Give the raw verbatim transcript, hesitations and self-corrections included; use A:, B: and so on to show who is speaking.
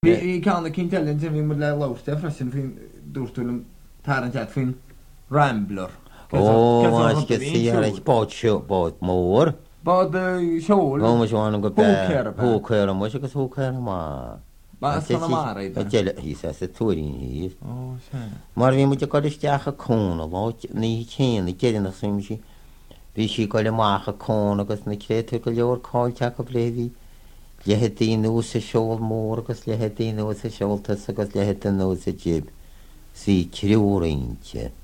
A: Fi can y cyntelyn ti'n fi'n mwydle lawste ffrasyn fi'n dwrtwyl yn tar yn tet fi'n Rambler.
B: O, mas gysi ar eich bod siw, bod môr.
A: Bod siwl.
B: O, mas o'n gwybod.
A: Hwcer.
B: Hwcer, o, mas ygys hwcer yma.
A: Ba, ystan am ar eid.
B: Y gel, hi sa sy twrin hi.
A: O, se.
B: Mae'r fi'n mwyd y godys diach y cwn, o, ni hi chyn, ni gelyn o'ch sy'n si. Fi si goel y mach y cwn, agos ni cret o'r goliwr coel tiach o blefi. Lehedi nhw sy'n siol môr, agos lehedi nhw sy'n siol tys, agos lehedi nhw sy'n jib. Si criwr eintio.